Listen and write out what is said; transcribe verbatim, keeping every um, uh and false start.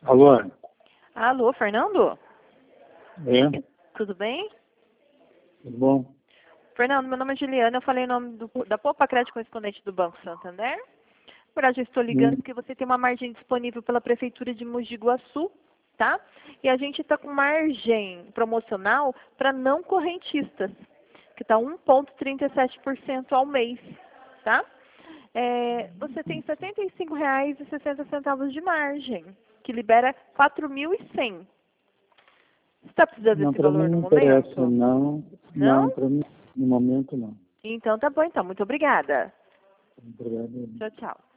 Alô? Alô, Fernando? É? Tudo bem? Tudo bom? Fernando, meu nome é Juliana, eu falei em nome do, da Poupa Crédito Correspondente do Banco Santander. Por hoje eu estou ligando Hum. porque você tem uma margem disponível pela Prefeitura de Mogi Guaçu, tá? E a gente está com margem promocional para não correntistas, que está um vírgula trinta e sete por cento ao mês, tá? É, você tem setenta e cinco reais e sessenta centavos de margem, que libera quatro mil e cem. Você está precisando Não, desse para mim valor no não interessa, momento? não. Não, Não? para mim, no momento, não. Então tá bom, então. Muito obrigada. Obrigado. Tchau, tchau.